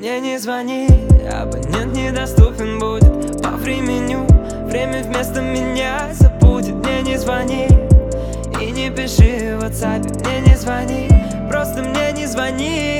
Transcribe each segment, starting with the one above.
мне не звони. Абонент недоступен будет по времени. Время вместо меня забудет. Мне не звони и не пиши в WhatsApp. Мне не звони, просто мне не звони.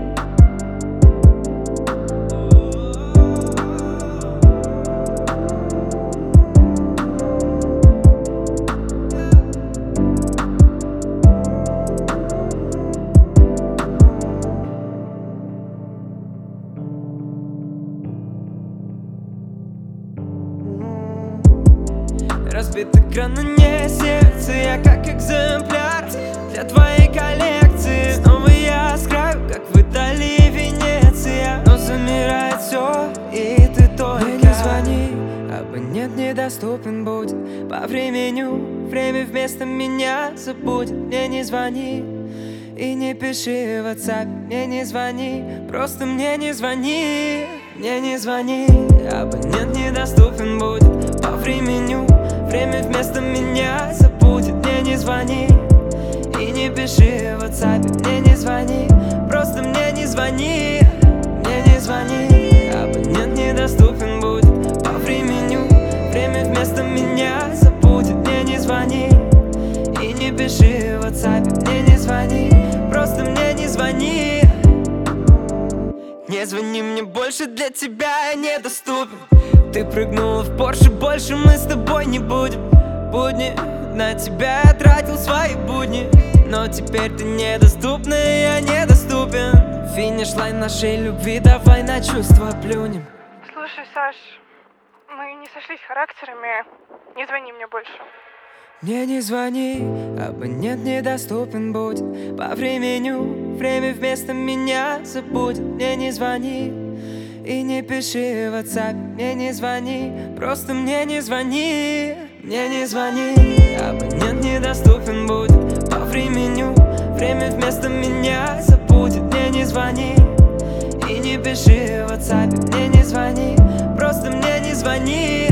Разбит экран, но не сердце. Я как экземпляр для твоей коллекции. Снова я с краю, как в Италии, Венеция. Но замирает все, и ты только. Мне не звони, абонент недоступен будет по времени. Время вместо меня забудет. Мне не звони и не пиши в WhatsApp. Мне не звони, просто мне не звони. Мне не звони, абонент недоступен будет по времени. Время вместо меня забудет. Мне не звони и не пиши в WhatsApp. Мне не звони, просто мне не звони. Мне не звони, абонент недоступен будет по времени. Время вместо меня забудет. Мне не звони и не пиши в WhatsApp. Мне не звони, просто мне не звони. Не звони мне больше, для тебя я недоступен. Ты прыгнула в Порше, больше мы с тобой не будем. Будни, на тебя я тратил свои будни. Но теперь ты недоступна, и я недоступен. Финиш-лайн нашей любви, давай на чувства плюнем. Слушай, Саш, мы не сошлись характерами. Не звони мне больше. Мне не звони, абонент недоступен будет по времени. Время вместо меня забудет. Мне не звони и не пиши в WhatsApp. Мне не звони, просто мне не звони. Мне не звони, абонент недоступен будет по времени. Время вместо меня забудет. Мне не звони и не пиши в WhatsApp. Мне не звони, просто мне не звони.